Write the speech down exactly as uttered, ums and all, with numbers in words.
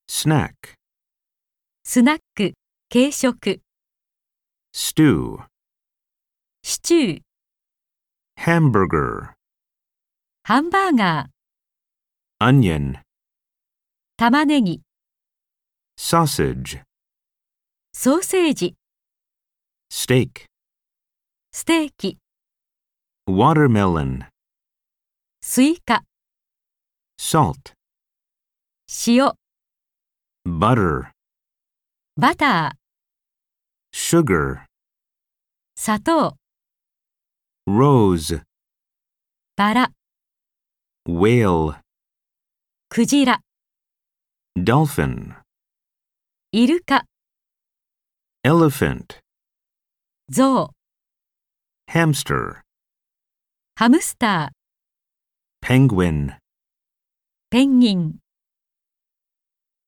snack, スナック、軽食、 stew, シチュー、 hamburger, ハンバーガー、 onion, 玉ねぎ、 sausage, ソーセージ、 steak, ステーキ、 watermelon, スイカ、 salt, 塩、 butter, バター、 sugar, 砂糖、 rose, バラ、 whale, クジラ、 dolphin, イルカ、 elephant, ゾウ、 hamster, ハムスター、 penguin. ペンギン。